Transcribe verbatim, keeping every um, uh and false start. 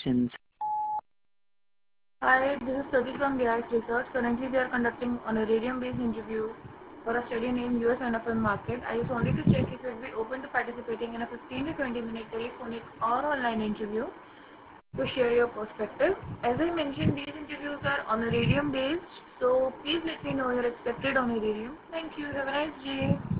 questions. Hi, this is Prati from D I S Research. Currently, we are conducting on a radium-based interview for a study named U S N F M Market. I just wanted to check if you'd be open to participating in a fifteen to twenty minute telephonic or online interview to share your perspective. As I mentioned, these interviews are on a radium based, so please let me know your expected on a radium. Thank you. Have a nice day.